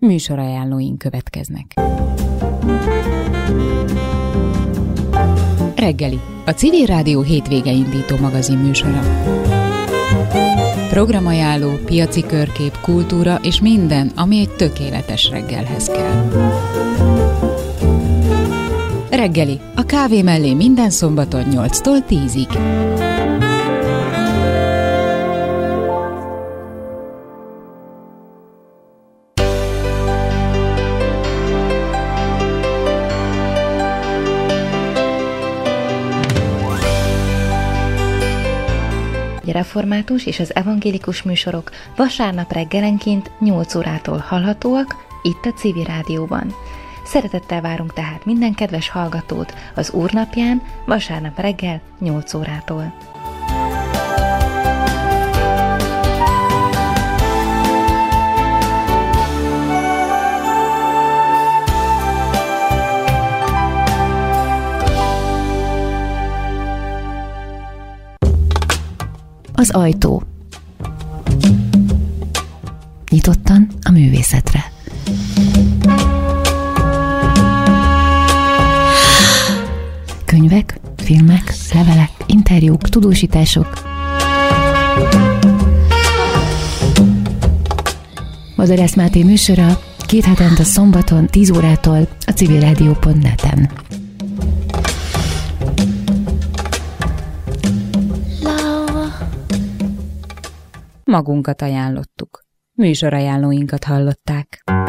Műsorajánlóink következnek. Reggeli, a Civil Rádió hétvége indító magazin műsora. Programajánló, piaci körkép, kultúra és minden, ami egy tökéletes reggelhez kell. Reggeli, a kávé mellé minden szombaton 8-tól 10-ig. Református és az evangélikus műsorok vasárnap reggelenként 8 órától hallhatóak itt a Civil Rádióban. Szeretettel várunk tehát minden kedves hallgatót az Úrnapján vasárnap reggel 8 órától. Az ajtó. Nyitottan a művészetre. Könyvek, filmek, levelek, interjúk, tudósítások. Vadász Máté műsora 2 hetente szombaton 10 órától a civilradio.net-en. Magunkat ajánlottuk. Műsorajánlóinkat hallották.